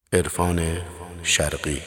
عرفان شرقی.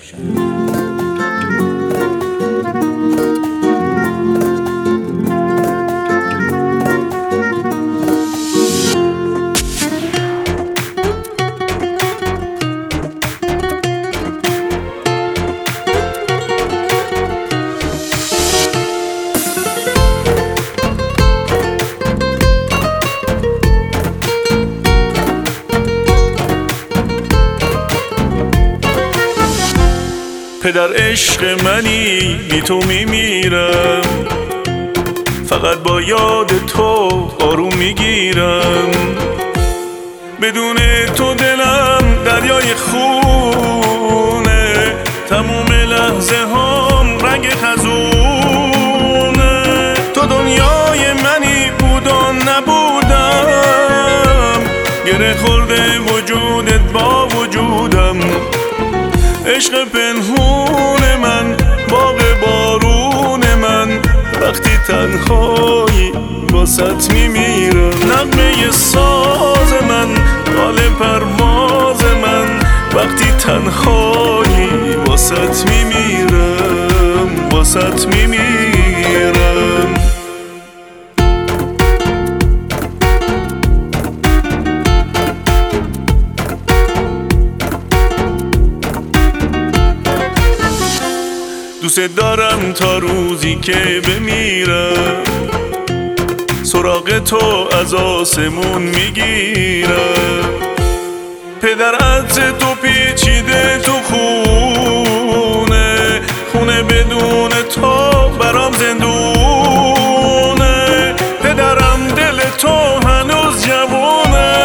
پدر عشق منی بی تو میمیرم، فقط با یاد تو آروم میگیرم. بدون تو دلم دریای خونه، تموم لحظه هام رنگ خزونه. تو دنیای منی بود و نبودم، گره خورده وجودت با وجودم. عشق پنهون من، باغ بارون من، وقتی تنهایی واسط میمیرم. نغمه ساز من، حال پرواز من، وقتی تنهایی واسط میمیرم، واسط میمیرم. دوست دارم تا روزی که بمیرم، سراغ تو از آسمون میگیرم. پدر عطر تو پیچیده تو خونه، خونه بدون تو برام زندونه. پدرم دل تو هنوز جوونه،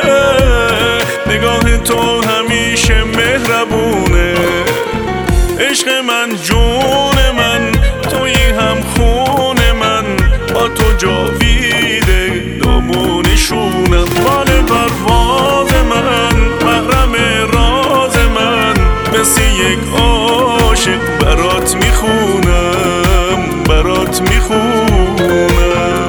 نگاه تو همیشه مهربونه. عشق من، جون من، تویی هم خون من، با تو جاویده دامونشونم. بال پرواز من، محرم راز من، مثل یک عاشق برات میخونم، برات میخونم.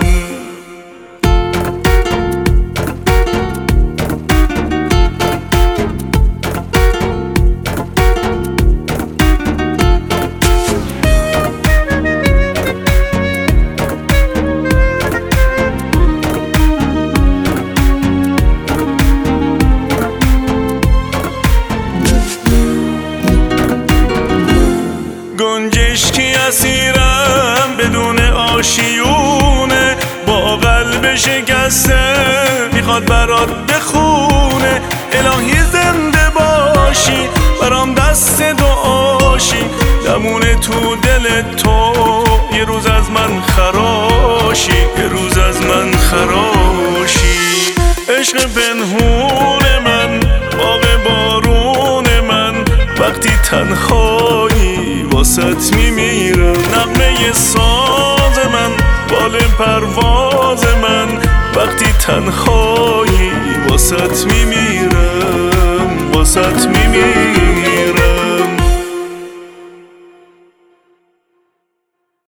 گنجشکی اسیرم بدون آشیونه، با قلب شکسته میخواد برات بخونه. الهی زنده باشی، برام دست دعاشی، دمونه تو دل تو یه روز از من خراشی، یه روز از من خراشی. عشق پنهون من، باغ بارون من، وقتی تنهایی واسط میمیرم. نغمه ساز من، بال پرواز من، وقتی تنهایی واسط میمیرم، واسط میمیرم.